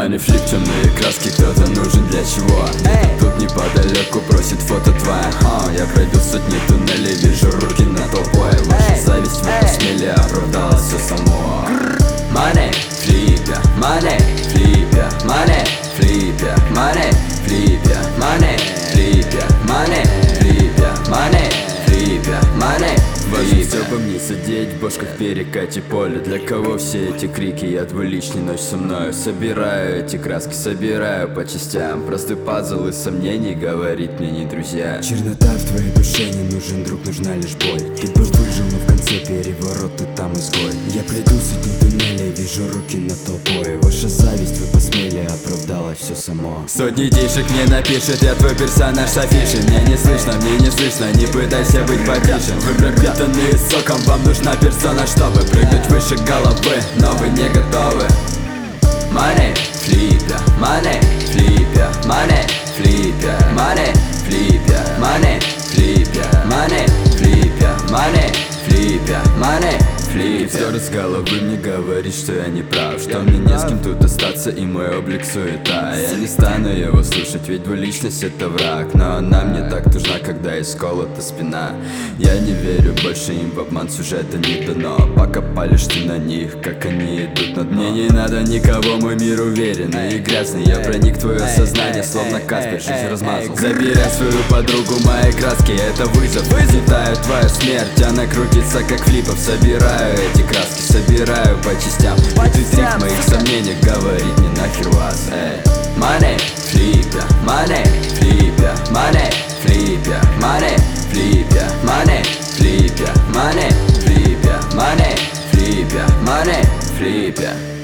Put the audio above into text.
Money flip, темные краски, кто-то нужен для чего? Тут неподалеку просит фото твоя. Я пройду сотни туннелей, вижу руки на толпой. Ваша зависть, вы посмели, оправдалось все само. Money flip, money flip, money flip, money flip, money flip, money flip, money flip, money. Важно все по мне сидеть в бошках перекати поле. Для кого все эти крики? Я твой личный, ночь со мною. Собираю эти краски, собираю по частям. Простой пазл из сомнений, говорит мне не друзья. Чернота в твоей душе, не нужен друг, нужна лишь боль. Ты бы выжил, но в конце переворот, ты там изгой. Я пройду сотни туннелей, вижу руки над толпой. Ваша зависть, вы посмели, оправдалось все само. Сотни тишек мне напишет, я твой персонаж с афиши. Мне не слышно, не пытайся быть потише. Вы пропитанные соком, вам нужна персона, чтобы прыгнуть выше головы, но вы не готовы. Money flip, money flip, money flip, money flip, money flip, money flip, money flip, money flip. Все с головы мне говорит, что я не прав, что мне не с кем тут остаться и мой облик суета. Я не стану его слушать, ведь двуличность это враг, но она мне так нужна, когда исколота спина. Я не верю больше им, в обман сюжета не дано. Пока палишь ты на них, как они идут на дно. Мне не надо никого, мой мир уверенный и грязный. Я проник в твое сознание, словно Каспер, жизнь размазал. Забирай свою подругу, мои краски, это вызов. Взлетает твоя смерть, она крутится как флипов. Собираю эти краски, собираю по частям. И ты в моих сомнениях, говорит не нахер вас. Money flip, money flip, money flip, money flip, money flip, money flip, money flip, money flip.